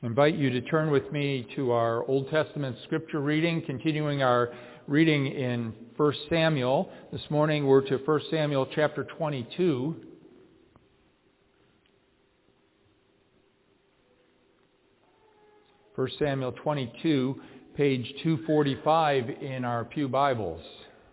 I invite you to turn with me to our Old Testament scripture reading, continuing our reading in 1 Samuel. This morning we're to 1 Samuel chapter 22. First Samuel 22, page 245 in our Pew Bibles.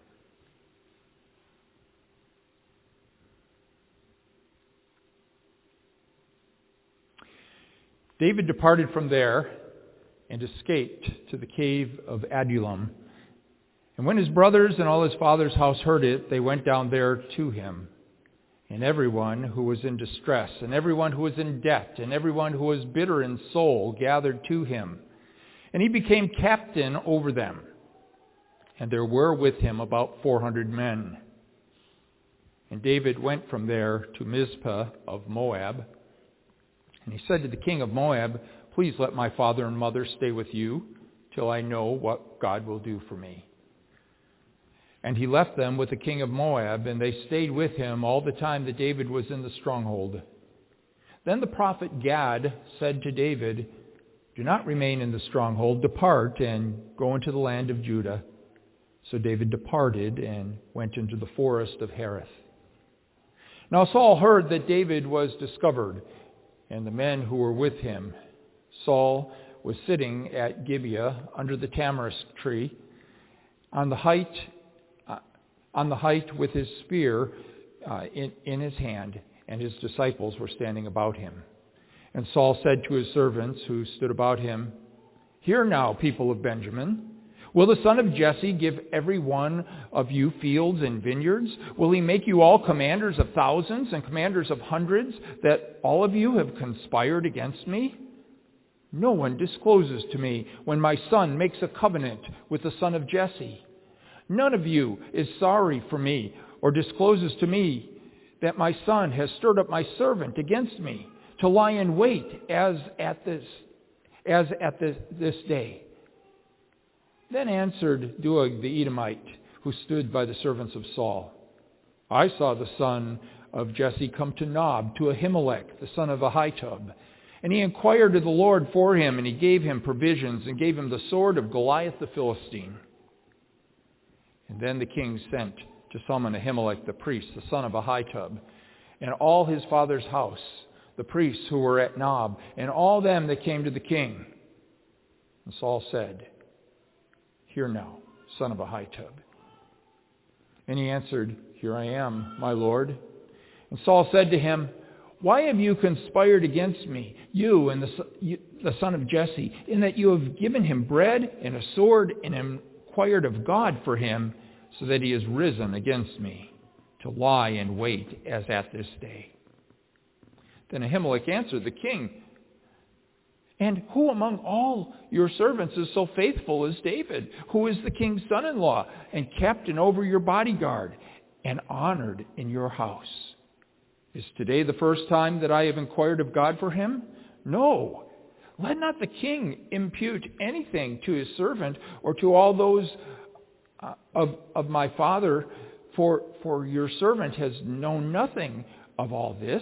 David departed from there and escaped to the cave of Adullam. And when his brothers and all his father's house heard it, they went down there to him. And everyone who was in distress, and everyone who was in debt, and everyone who was bitter in soul gathered to him. And he became captain over them. And there were with him about 400 men. And David went from there to Mizpah of Moab. And he said to the king of Moab, "Please let my father and mother stay with you till I know what God will do for me." And he left them with the king of Moab, and they stayed with him all the time that David was in the stronghold. Then the prophet Gad said to David, "Do not remain in the stronghold. Depart and go into the land of Judah." So David departed and went into the forest of Hereth. Now Saul heard that David was discovered, and the men who were with him. Saul was sitting at Gibeah under the tamarisk tree on the height with his spear in his hand, and his disciples were standing about him. And Saul said to his servants who stood about him, "Hear now, people of Benjamin. Will the son of Jesse give every one of you fields and vineyards? Will he make you all commanders of thousands and commanders of hundreds, that all of you have conspired against me? No one discloses to me when my son makes a covenant with the son of Jesse. None of you is sorry for me or discloses to me that my son has stirred up my servant against me to lie in wait as at this day." Then answered Doeg the Edomite, who stood by the servants of Saul, "I saw the son of Jesse come to Nob, to Ahimelech, the son of Ahitub. And he inquired of the Lord for him, and he gave him provisions, and gave him the sword of Goliath the Philistine." And then the king sent to summon Ahimelech the priest, the son of Ahitub, and all his father's house, the priests who were at Nob, and all them that came to the king. And Saul said, "Hear now, son of Ahitub." And he answered, "Here I am, my lord." And Saul said to him, "Why have you conspired against me, you and the son of Jesse, in that you have given him bread and a sword and inquired of God for him, so that he has risen against me to lie in wait as at this day?" Then Ahimelech answered the king, "And who among all your servants is so faithful as David, who is the king's son-in-law and captain over your bodyguard and honored in your house? Is today the first time that I have inquired of God for him? No. Let not the king impute anything to his servant or to all those of my father, for your servant has known nothing of all this,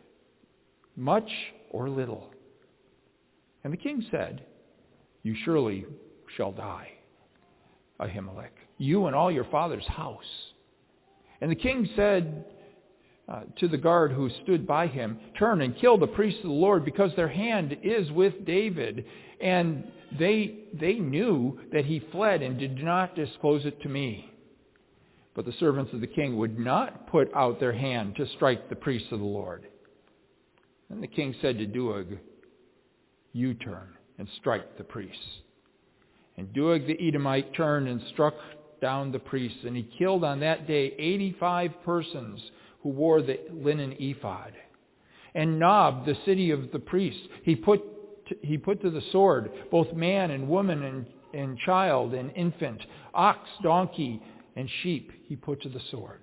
much or little." And the king said, "You surely shall die, Ahimelech, you and all your father's house." And the king said to the guard who stood by him, "Turn and kill the priests of the Lord, because their hand is with David." And they knew that he fled and did not disclose it to me. But the servants of the king would not put out their hand to strike the priests of the Lord. And the king said to Doeg, "You turn and strike the priests." And Doeg the Edomite turned and struck down the priests, and he killed on that day 85 persons who wore the linen ephod. And Nob, the city of the priests, he put to the sword both man and woman and child and infant, ox, donkey, and sheep he put to the sword.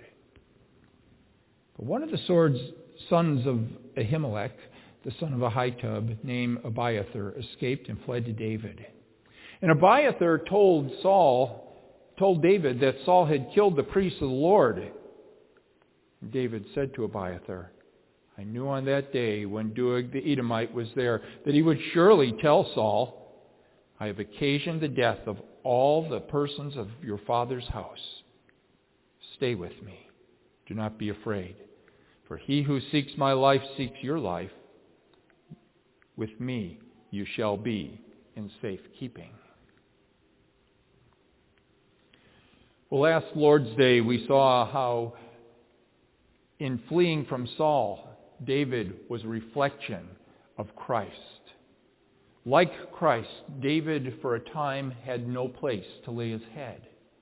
But one of the sons of Ahimelech, the son of Ahitub, named Abiathar, escaped and fled to David. And Abiathar told David that Saul had killed the priests of the Lord. And David said to Abiathar, I knew on that day when Doeg the Edomite was there that he would surely tell Saul, I have occasioned the death of all the persons of your father's house. Stay with me. Do not be afraid. For he who seeks my life seeks your life. With me you shall be in safekeeping. Well, last Lord's Day we saw how in fleeing from Saul, David was a reflection of Christ. Like Christ, David for a time had no place to lay his head.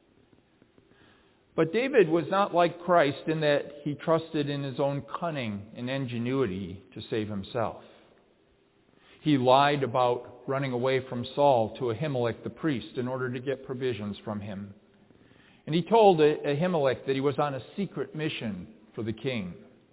But David was not like Christ in that he trusted in his own cunning and ingenuity to save himself. He lied about running away from Saul to Ahimelech the priest in order to get provisions from him. And he told Ahimelech that he was on a secret mission for the king.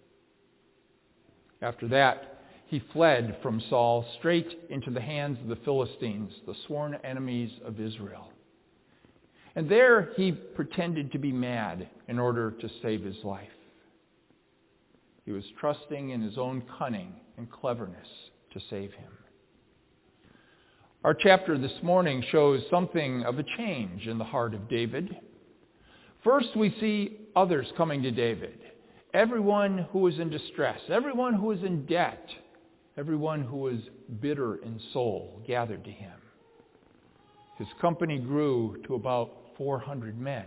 After that, he fled from Saul straight into the hands of the Philistines, the sworn enemies of Israel. And there he pretended to be mad in order to save his life. He was trusting in his own cunning and cleverness to save him. Our chapter this morning shows something of a change in the heart of David. First, we see others coming to David. Everyone who was in distress, everyone who was in debt, everyone who was bitter in soul gathered to him. His company grew to about 400 men.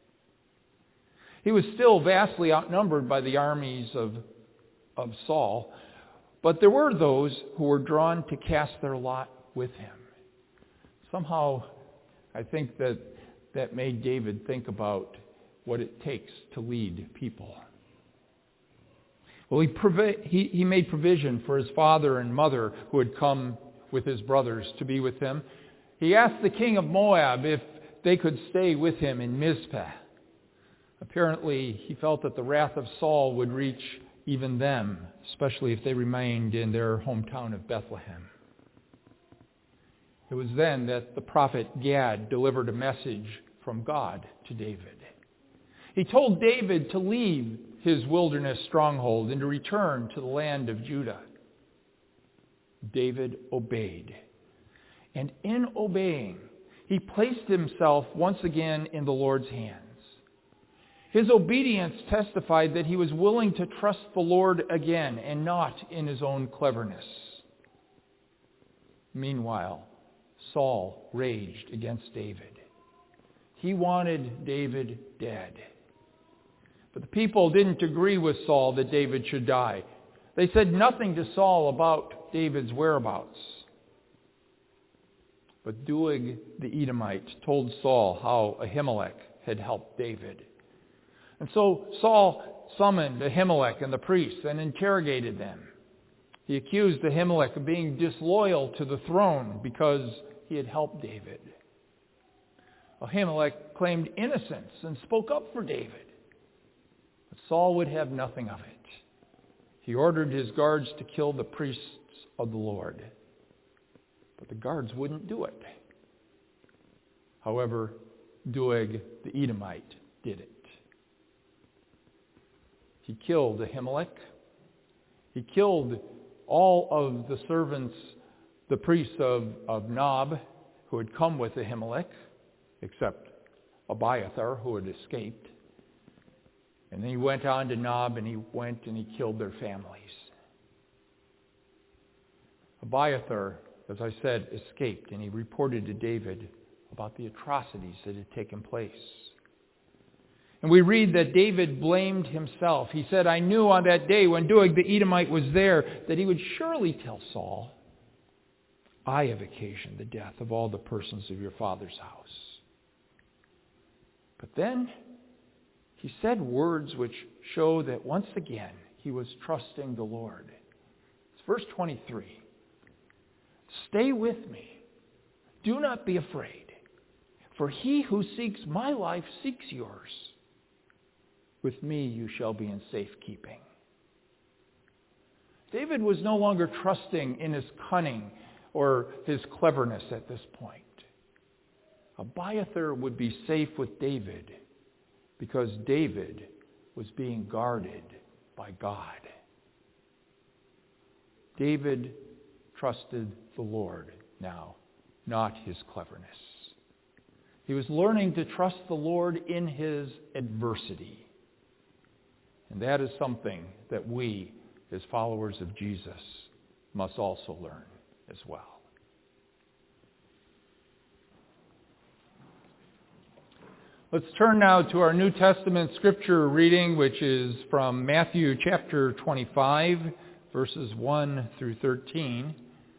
He was still vastly outnumbered by the armies of Saul, but there were those who were drawn to cast their lot with him. Somehow, I think that made David think about what it takes to lead people. Well, he made provision for his father and mother who had come with his brothers to be with him. He asked the king of Moab if they could stay with him in Mizpah. Apparently, he felt that the wrath of Saul would reach even them, especially if they remained in their hometown of Bethlehem. It was then that the prophet Gad delivered a message from God to David. He told David to leave his wilderness stronghold and to return to the land of Judah. David obeyed. And in obeying, he placed himself once again in the Lord's hands. His obedience testified that he was willing to trust the Lord again and not in his own cleverness. Meanwhile, Saul raged against David. He wanted David dead. But the people didn't agree with Saul that David should die. They said nothing to Saul about David's whereabouts. But Doeg the Edomite told Saul how Ahimelech had helped David. And so Saul summoned Ahimelech and the priests and interrogated them. He accused Ahimelech of being disloyal to the throne because he had helped David. Ahimelech claimed innocence and spoke up for David. But Saul would have nothing of it. He ordered his guards to kill the priests of the Lord. But the guards wouldn't do it. However, Doeg the Edomite did it. He killed Ahimelech. He killed all of the servants, the priests of Nob, who had come with Ahimelech, except Abiathar, who had escaped. And then he went on to Nob, and he went and he killed their families. Abiathar, as I said, escaped, and he reported to David about the atrocities that had taken place. And we read that David blamed himself. He said, I knew on that day when Doeg the Edomite was there that he would surely tell Saul, I have occasioned the death of all the persons of your father's house. But then he said words which show that once again he was trusting the Lord. It's verse 23. Stay with me. Do not be afraid. For he who seeks my life seeks yours. With me you shall be in safekeeping. David was no longer trusting in his cunning or his cleverness at this point. Abiathar would be safe with David because David was being guarded by God. David trusted the Lord now, not his cleverness. He was learning to trust the Lord in his adversity. And that is something that we, as followers of Jesus, must also learn as well. Let's turn now to our New Testament scripture reading, which is from Matthew chapter 25, verses 1 through 13.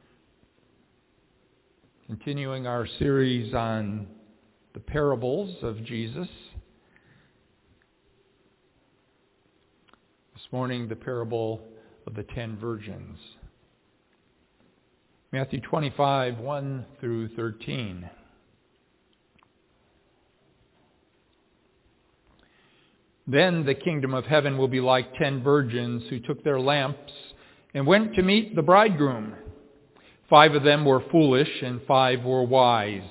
Continuing our series on the parables of Jesus. This morning, the parable of the 10 virgins. Matthew 25, 1 through 13. Then the kingdom of heaven will be like 10 virgins who took their lamps and went to meet the bridegroom. 5 of them were foolish and 5 were wise.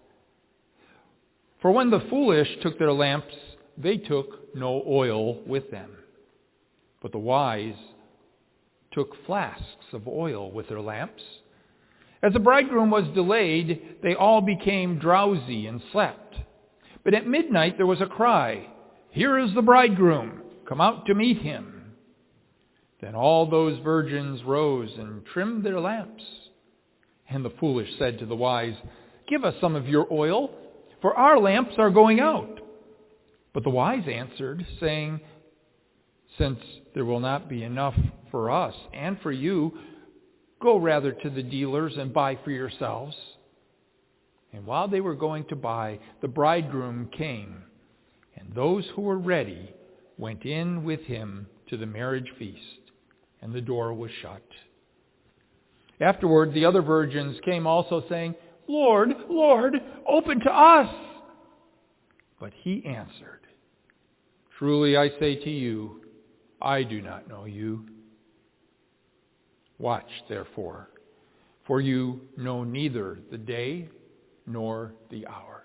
For when the foolish took their lamps, they took no oil with them. But the wise took flasks of oil with their lamps. As the bridegroom was delayed, they all became drowsy and slept. But at midnight there was a cry, "Here is the bridegroom, come out to meet him." Then all those virgins rose and trimmed their lamps. And the foolish said to the wise, "Give us some of your oil, for our lamps are going out." But the wise answered, saying, "Since there will not be enough for us and for you, go rather to the dealers and buy for yourselves." And while they were going to buy, the bridegroom came, and those who were ready went in with him to the marriage feast, and the door was shut. Afterward, the other virgins came also, saying, "Lord, Lord, open to us." But he answered, "Truly I say to you, I do not know you. Watch, therefore, for you know neither the day nor the hour."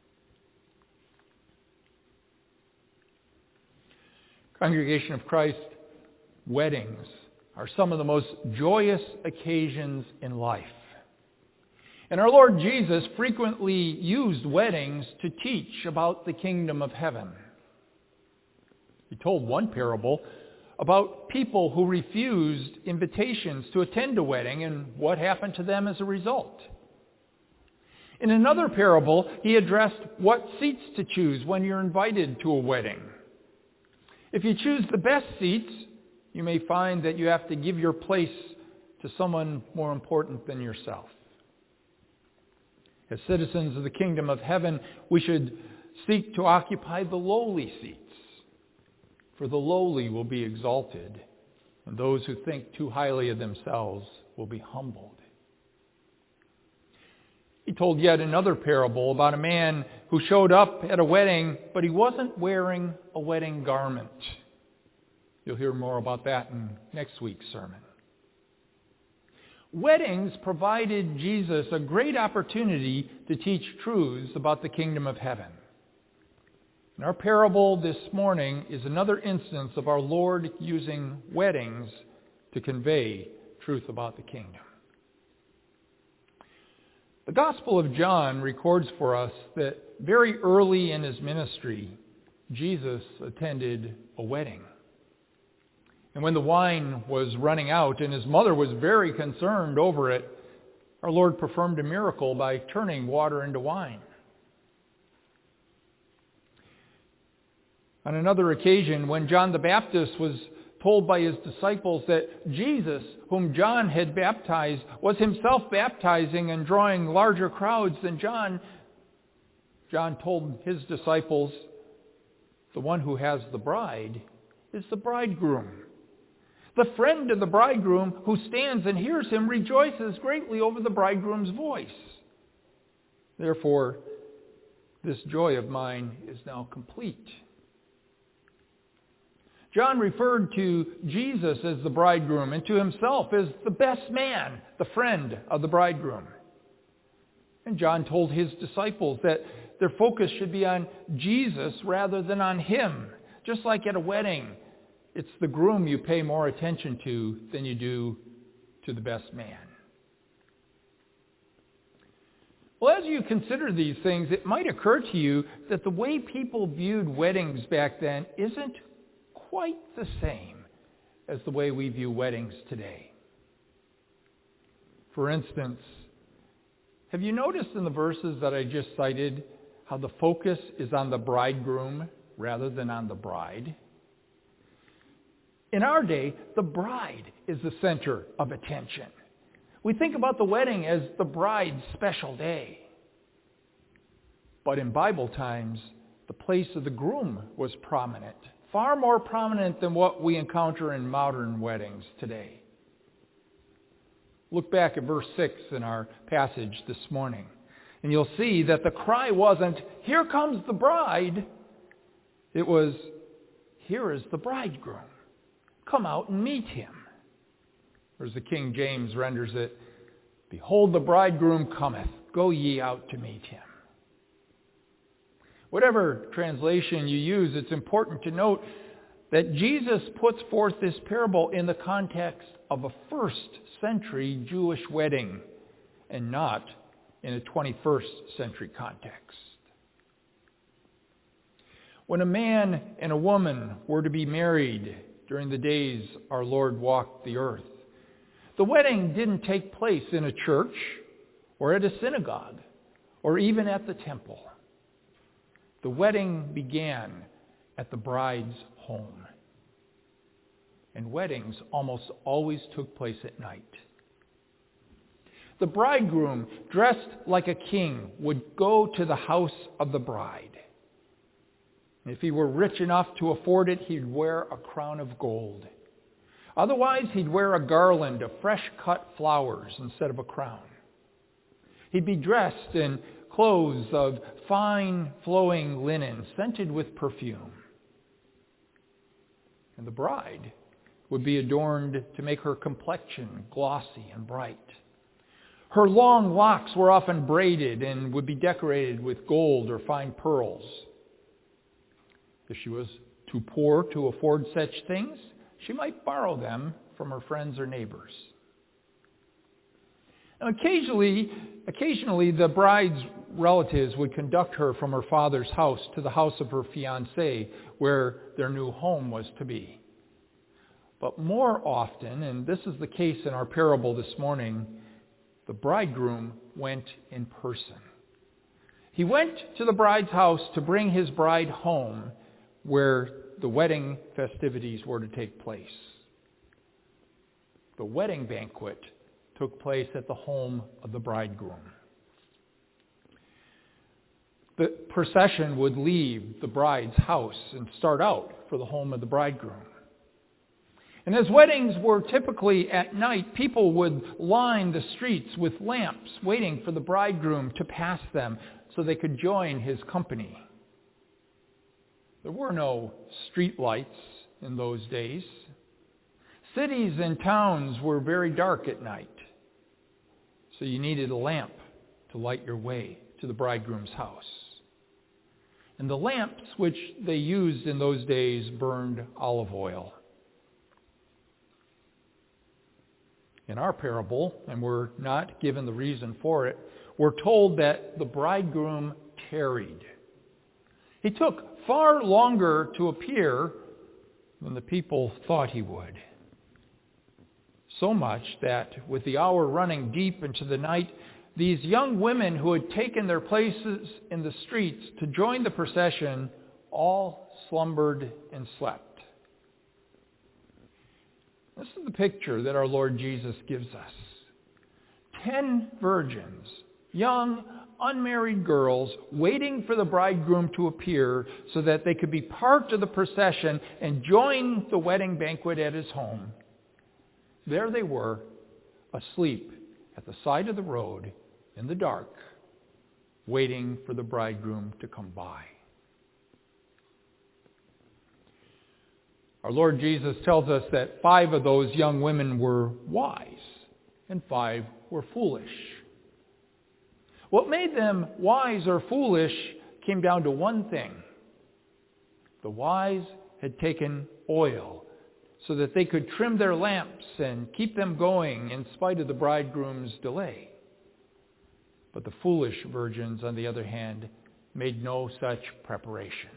Congregation of Christ, weddings are some of the most joyous occasions in life. And our Lord Jesus frequently used weddings to teach about the kingdom of heaven. He told one parable about people who refused invitations to attend a wedding and what happened to them as a result. In another parable, he addressed what seats to choose when you're invited to a wedding. If you choose the best seats, you may find that you have to give your place to someone more important than yourself. As citizens of the kingdom of heaven, we should seek to occupy the lowly seats. For the lowly will be exalted, and those who think too highly of themselves will be humbled. He told yet another parable about a man who showed up at a wedding, but he wasn't wearing a wedding garment. You'll hear more about that in next week's sermon. Weddings provided Jesus a great opportunity to teach truths about the kingdom of heaven. And our parable this morning is another instance of our Lord using weddings to convey truth about the kingdom. The Gospel of John records for us that very early in his ministry, Jesus attended a wedding. And when the wine was running out and his mother was very concerned over it, our Lord performed a miracle by turning water into wine. On another occasion, when John the Baptist was told by his disciples that Jesus, whom John had baptized, was himself baptizing and drawing larger crowds than John told his disciples, "The one who has the bride is the bridegroom. The friend of the bridegroom who stands and hears him rejoices greatly over the bridegroom's voice. Therefore, this joy of mine is now complete." John referred to Jesus as the bridegroom and to himself as the best man, the friend of the bridegroom. And John told his disciples that their focus should be on Jesus rather than on him. Just like at a wedding, it's the groom you pay more attention to than you do to the best man. Well, as you consider these things, it might occur to you that the way people viewed weddings back then isn't quite the same as the way we view weddings today. For instance, have you noticed in the verses that I just cited how the focus is on the bridegroom rather than on the bride? In our day, the bride is the center of attention. We think about the wedding as the bride's special day. But in Bible times, the place of the groom was prominent, far more prominent than what we encounter in modern weddings today. Look back at verse 6 in our passage this morning, and you'll see that the cry wasn't, "Here comes the bride." It was, "Here is the bridegroom. Come out and meet him." Or as the King James renders it, "Behold, the bridegroom cometh. Go ye out to meet him." Whatever translation you use, it's important to note that Jesus puts forth this parable in the context of a first-century Jewish wedding and not in a 21st century context. When a man and a woman were to be married during the days our Lord walked the earth, the wedding didn't take place in a church or at a synagogue or even at the temple. The wedding began at the bride's home. And weddings almost always took place at night. The bridegroom, dressed like a king, would go to the house of the bride. And if he were rich enough to afford it, he'd wear a crown of gold. Otherwise, he'd wear a garland of fresh-cut flowers instead of a crown. He'd be dressed in clothes of fine flowing linen, scented with perfume. And the bride would be adorned to make her complexion glossy and bright. Her long locks were often braided and would be decorated with gold or fine pearls. If she was too poor to afford such things, she might borrow them from her friends or neighbors. Now, occasionally, the bride's relatives would conduct her from her father's house to the house of her fiancé, where their new home was to be. But more often, and this is the case in our parable this morning, the bridegroom went in person. He went to the bride's house to bring his bride home, where the wedding festivities were to take place. The wedding banquet took place at the home of the bridegroom. The procession would leave the bride's house and start out for the home of the bridegroom. And as weddings were typically at night, people would line the streets with lamps, waiting for the bridegroom to pass them so they could join his company. There were no street lights in those days. Cities and towns were very dark at night, so you needed a lamp to light your way to the bridegroom's house. And the lamps which they used in those days burned olive oil. In our parable, and we're not given the reason for it, we're told that the bridegroom tarried. He took far longer to appear than the people thought he would. So much that with the hour running deep into the night, these young women who had taken their places in the streets to join the procession all slumbered and slept. This is the picture that our Lord Jesus gives us. 10 virgins, young, unmarried girls, waiting for the bridegroom to appear so that they could be part of the procession and join the wedding banquet at his home. There they were, asleep at the side of the road in the dark, waiting for the bridegroom to come by. Our Lord Jesus tells us that 5 of those young women were wise and 5 were foolish. What made them wise or foolish came down to one thing. The wise had taken oil so that they could trim their lamps and keep them going in spite of the bridegroom's delay. But the foolish virgins, on the other hand, made no such preparations.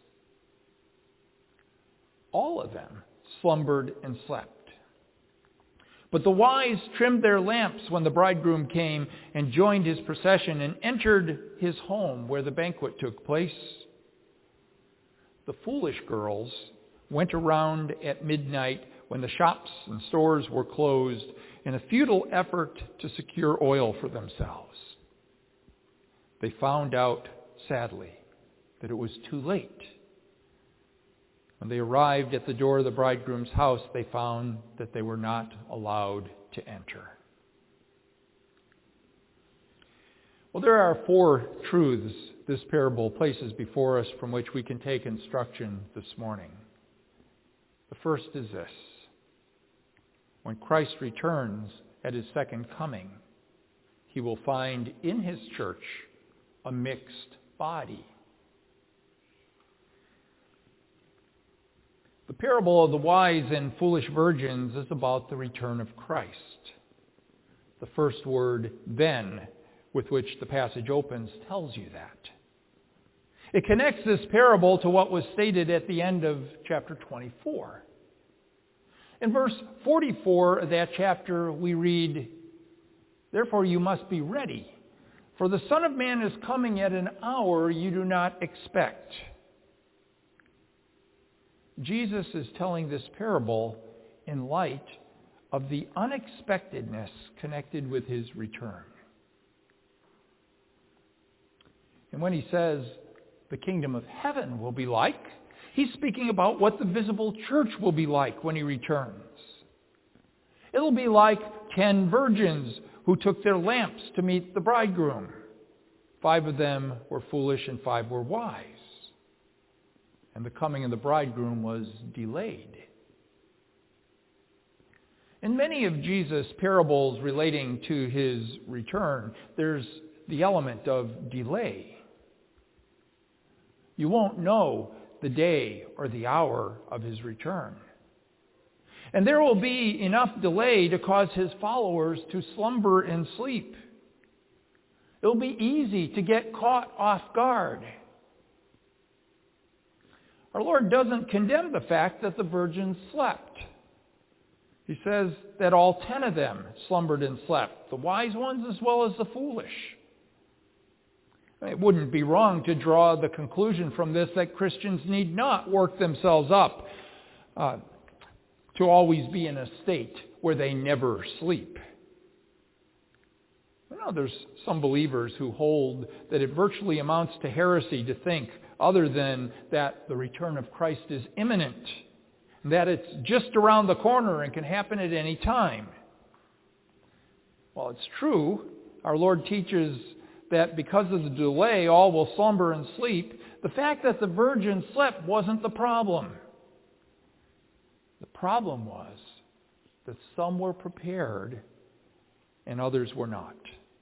All of them slumbered and slept. But the wise trimmed their lamps when the bridegroom came and joined his procession and entered his home where the banquet took place. The foolish girls went around at midnight when the shops and stores were closed in a futile effort to secure oil for themselves. They found out, sadly, that it was too late. When they arrived at the door of the bridegroom's house, they found that they were not allowed to enter. Well, there are 4 truths this parable places before us from which we can take instruction this morning. The first is this: when Christ returns at his second coming, he will find in his church a mixed body. The parable of the wise and foolish virgins is about the return of Christ. The first word, then, with which the passage opens, tells you that. It connects this parable to what was stated at the end of chapter 24. In verse 44 of that chapter, we read, "Therefore you must be ready, for the Son of Man is coming at an hour you do not expect." Jesus is telling this parable in light of the unexpectedness connected with his return. And when he says the kingdom of heaven will be like, he's speaking about what the visible church will be like when he returns. It'll be like 10 virgins who took their lamps to meet the bridegroom. 5 of them were foolish and 5 were wise. And the coming of the bridegroom was delayed. In many of Jesus' parables relating to his return, there's the element of delay. You won't know the day or the hour of his return. And there will be enough delay to cause his followers to slumber and sleep. It'll be easy to get caught off guard. Our Lord doesn't condemn the fact that the virgins slept. He says that all 10 of them slumbered and slept, the wise ones as well as the foolish. It wouldn't be wrong to draw the conclusion from this that Christians need not work themselves up to always be in a state where they never sleep. There's some believers who hold that it virtually amounts to heresy to think other than that the return of Christ is imminent, that it's just around the corner and can happen at any time. Well, it's true. Our Lord teaches that because of the delay, all will slumber and sleep. The fact that the virgins slept wasn't the problem. The problem was that some were prepared and others were not.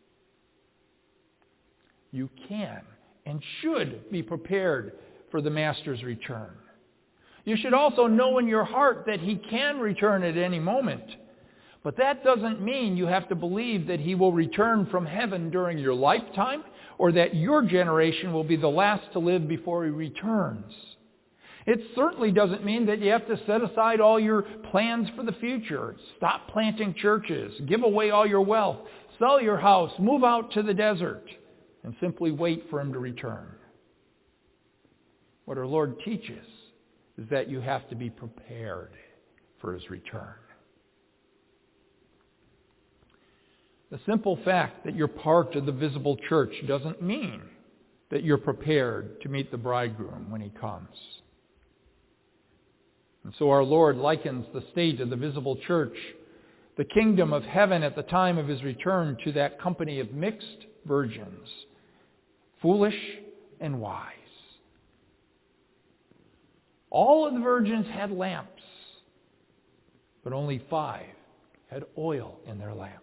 You can and should be prepared for the Master's return. You should also know in your heart that he can return at any moment. But that doesn't mean you have to believe that he will return from heaven during your lifetime or that your generation will be the last to live before he returns. It certainly doesn't mean that you have to set aside all your plans for the future. Stop planting churches, give away all your wealth, sell your house, move out to the desert, and simply wait for him to return. What our Lord teaches is that you have to be prepared for his return. The simple fact that you're part of the visible church doesn't mean that you're prepared to meet the bridegroom when he comes. And so our Lord likens the state of the visible church, the kingdom of heaven at the time of his return, to that company of mixed virgins, foolish and wise. All of the virgins had lamps, but only 5 had oil in their lamps.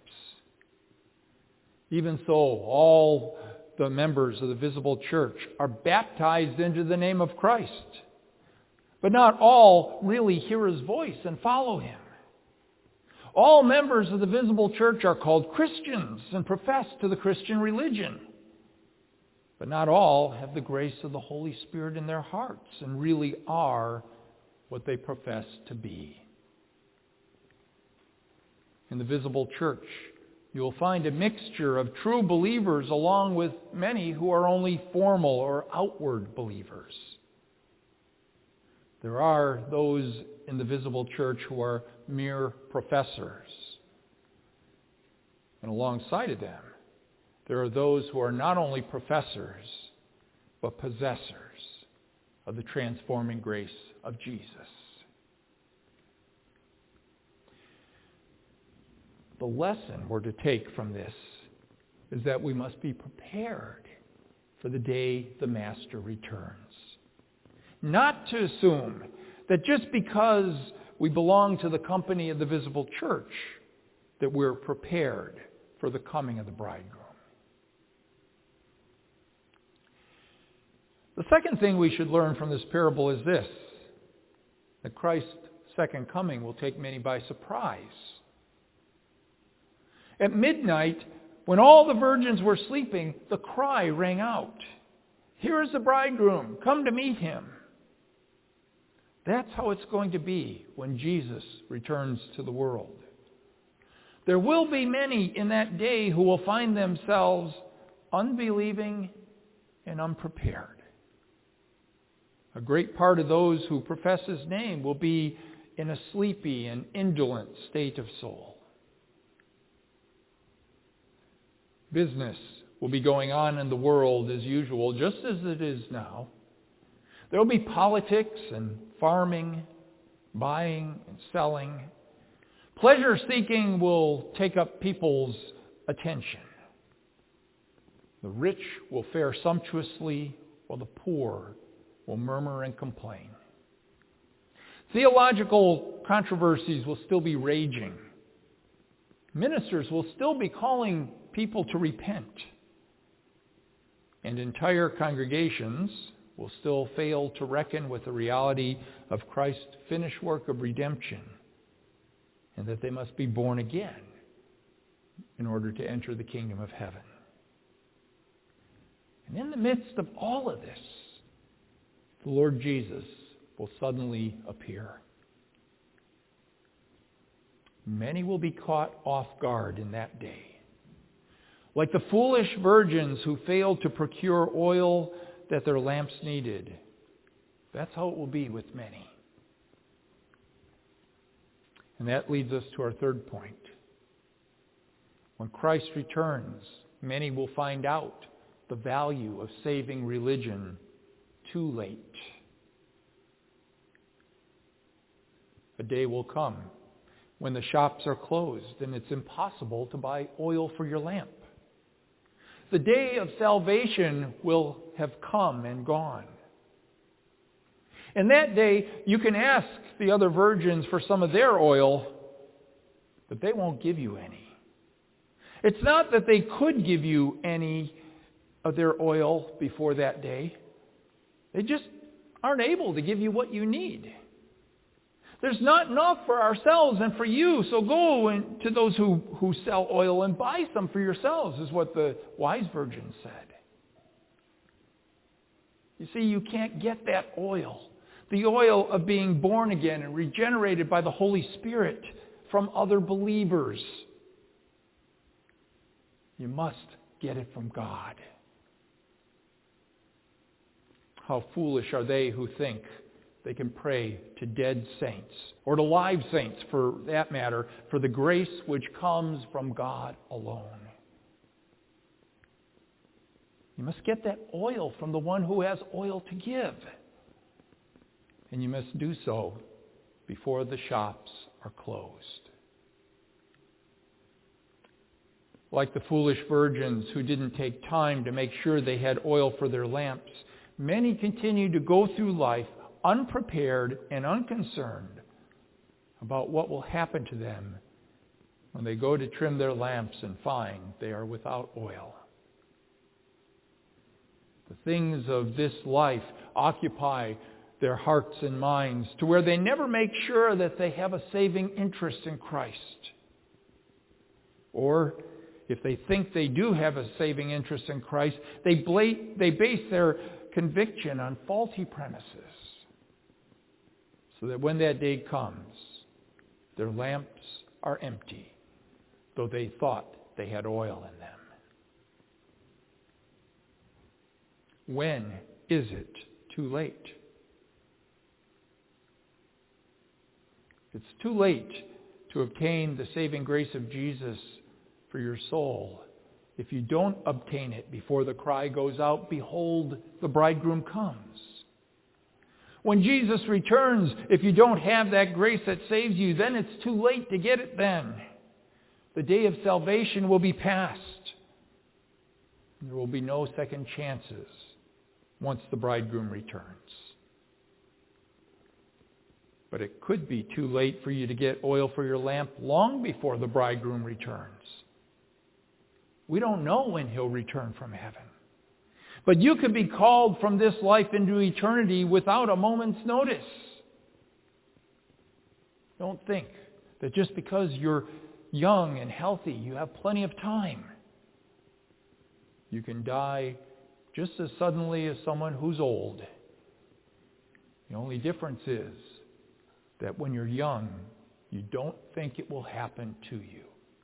Even so, all the members of the visible church are baptized into the name of Christ. But not all really hear his voice and follow him. All members of the visible church are called Christians and profess to the Christian religion. But not all have the grace of the Holy Spirit in their hearts and really are what they profess to be. In the visible church, you will find a mixture of true believers along with many who are only formal or outward believers. There are those in the visible church who are mere professors. And alongside of them, there are those who are not only professors, but possessors of the transforming grace of Jesus. The lesson we're to take from this is that we must be prepared for the day the Master returns. Not to assume that just because we belong to the company of the visible church, that we're prepared for the coming of the bridegroom. The second thing we should learn from this parable is this, that Christ's second coming will take many by surprise. At midnight, when all the virgins were sleeping, the cry rang out, "Here is the bridegroom, come to meet him." That's how it's going to be when Jesus returns to the world. There will be many in that day who will find themselves unbelieving and unprepared. A great part of those who profess his name will be in a sleepy and indolent state of soul. Business will be going on in the world as usual, just as it is now. There will be politics and farming, buying and selling. Pleasure-seeking will take up people's attention. The rich will fare sumptuously, while the poor will murmur and complain. Theological controversies will still be raging. Ministers will still be calling people to repent. And entire congregations will still fail to reckon with the reality of Christ's finished work of redemption, and that they must be born again in order to enter the kingdom of heaven. And in the midst of all of this, the Lord Jesus will suddenly appear. Many will be caught off guard in that day. Like the foolish virgins who failed to procure oil that their lamps needed. That's how it will be with many. And that leads us to our third point. When Christ returns, many will find out the value of saving religion too late. A day will come when the shops are closed and it's impossible to buy oil for your lamp. The day of salvation will have come and gone. And that day, you can ask the other virgins for some of their oil, but they won't give you any. It's not that they could give you any of their oil before that day. They just aren't able to give you what you need. There's not enough for ourselves and for you, so go to those who sell oil and buy some for yourselves, is what the wise virgin said. You see, you can't get that oil, the oil of being born again and regenerated by the Holy Spirit, from other believers. You must get it from God. How foolish are they who think they can pray to dead saints, or to live saints for that matter, for the grace which comes from God alone. You must get that oil from the one who has oil to give. And you must do so before the shops are closed. Like the foolish virgins who didn't take time to make sure they had oil for their lamps, many continue to go through life unprepared and unconcerned about what will happen to them when they go to trim their lamps and find they are without oil. The things of this life occupy their hearts and minds to where they never make sure that they have a saving interest in Christ. Or if they think they do have a saving interest in Christ, they base their conviction on faulty premises, so that when that day comes, their lamps are empty, though they thought they had oil in them. When is it too late? It's too late to obtain the saving grace of Jesus for your soul if you don't obtain it before the cry goes out, "Behold, the bridegroom comes." When Jesus returns, if you don't have that grace that saves you, then it's too late to get it then. The day of salvation will be past. There will be no second chances once the bridegroom returns. But it could be too late for you to get oil for your lamp long before the bridegroom returns. We don't know when he'll return from heaven. But you could be called from this life into eternity without a moment's notice. Don't think that just because you're young and healthy, you have plenty of time. You can die just as suddenly as someone who's old. The only difference is that when you're young, you don't think it will happen to you.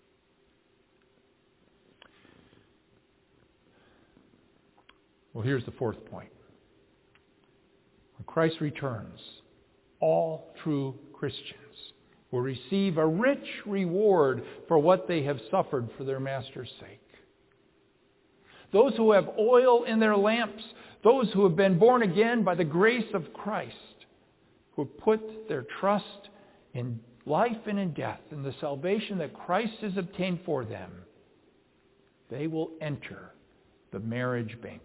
Well, here's the fourth point. When Christ returns, all true Christians will receive a rich reward for what they have suffered for their Master's sake. Those who have oil in their lamps, those who have been born again by the grace of Christ, who have put their trust in life and in death, in the salvation that Christ has obtained for them, they will enter the marriage banquet.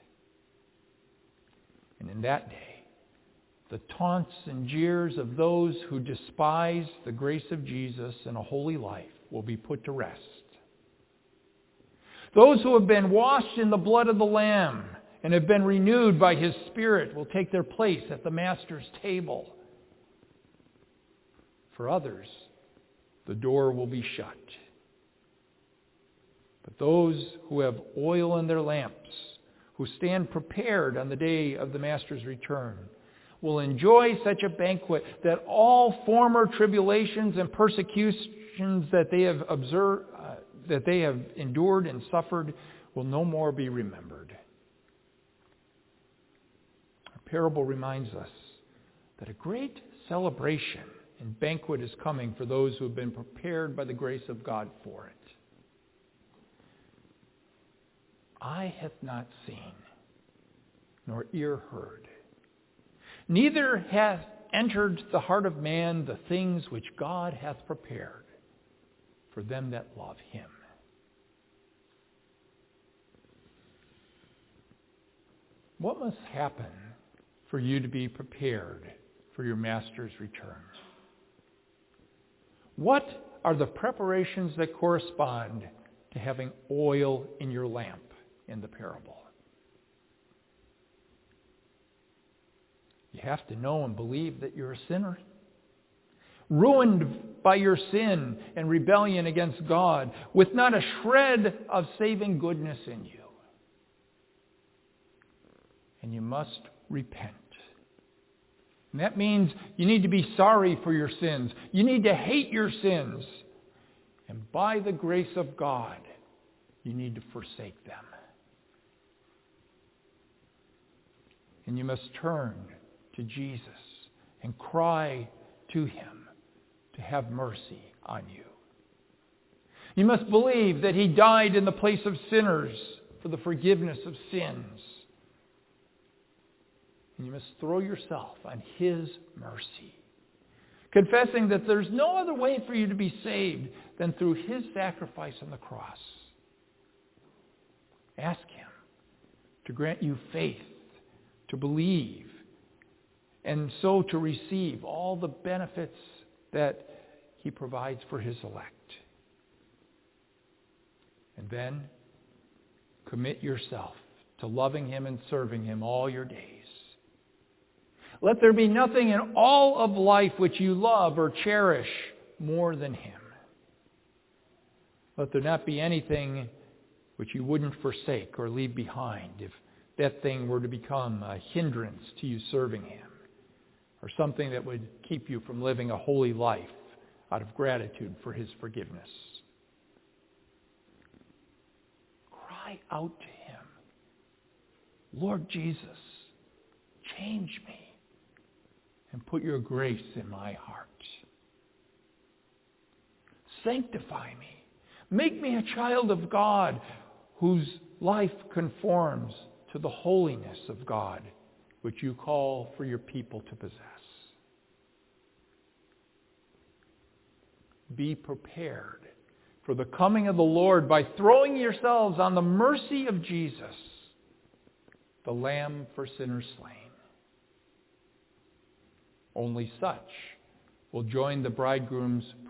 And in that day, the taunts and jeers of those who despise the grace of Jesus and a holy life will be put to rest. Those who have been washed in the blood of the Lamb and have been renewed by His Spirit will take their place at the Master's table. For others, the door will be shut. But those who have oil in their lamps, who stand prepared on the day of the Master's return, will enjoy such a banquet that all former tribulations and persecutions that they have observed, that they have endured and suffered, will no more be remembered. Our parable reminds us that a great celebration and banquet is coming for those who have been prepared by the grace of God for it. Eye hath not seen, nor ear heard, neither hath entered the heart of man the things which God hath prepared for them that love Him. What must happen for you to be prepared for your Master's return? What are the preparations that correspond to having oil in your lamp in the parable? You have to know and believe that you're a sinner, ruined by your sin and rebellion against God, with not a shred of saving goodness in you. And you must repent. And that means you need to be sorry for your sins. You need to hate your sins. And by the grace of God, you need to forsake them. And you must turn to Jesus and cry to Him to have mercy on you. You must believe that He died in the place of sinners for the forgiveness of sins. And you must throw yourself on His mercy, confessing that there's no other way for you to be saved than through His sacrifice on the cross. Ask Him to grant you faith, to believe, and so to receive all the benefits that He provides for His elect. And then commit yourself to loving Him and serving Him all your days. Let there be nothing in all of life which you love or cherish more than Him. Let there not be anything which you wouldn't forsake or leave behind if that thing were to become a hindrance to you serving Him, or something that would keep you from living a holy life out of gratitude for His forgiveness. Cry out to Him, Lord Jesus, change me and put your grace in my heart. Sanctify me. Make me a child of God whose life conforms to the holiness of God, which you call for your people to possess. Be prepared for the coming of the Lord by throwing yourselves on the mercy of Jesus, the Lamb for sinners slain. Only such will join the bridegroom's